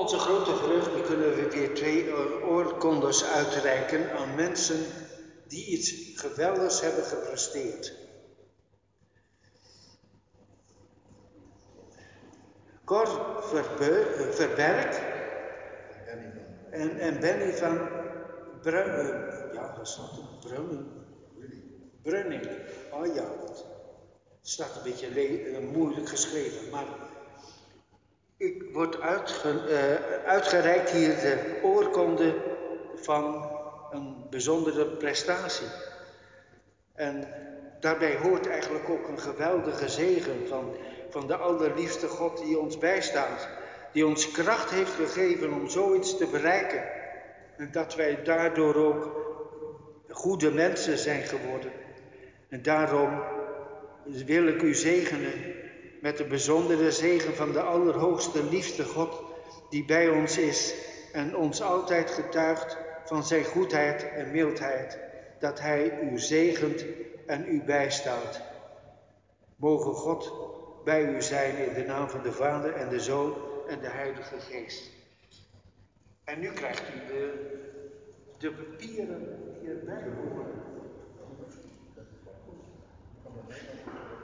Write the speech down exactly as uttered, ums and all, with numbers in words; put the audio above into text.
onze grote vreugde kunnen we weer twee oorkondes uitreiken aan mensen die iets geweldigs hebben gepresteerd. Cor Verbe, Verberg en, en Benny van Bru, uh, ja, wat staat er? Brunning. Brunning. Oh ja, het staat een beetje le- uh, moeilijk geschreven, maar ik word uitge, uh, uitgereikt hier de oorkonde van een bijzondere prestatie. En daarbij hoort eigenlijk ook een geweldige zegen van, van de allerliefste God die ons bijstaat. Die ons kracht heeft gegeven om zoiets te bereiken. En dat wij daardoor ook goede mensen zijn geworden. En daarom wil ik u zegenen met de bijzondere zegen van de allerhoogste liefste God die bij ons is en ons altijd getuigt van zijn goedheid en mildheid, dat hij u zegent en u bijstaat. Mogen God bij u zijn in de naam van de Vader en de Zoon en de Heilige Geest. En nu krijgt u de, de papieren die erbij horen.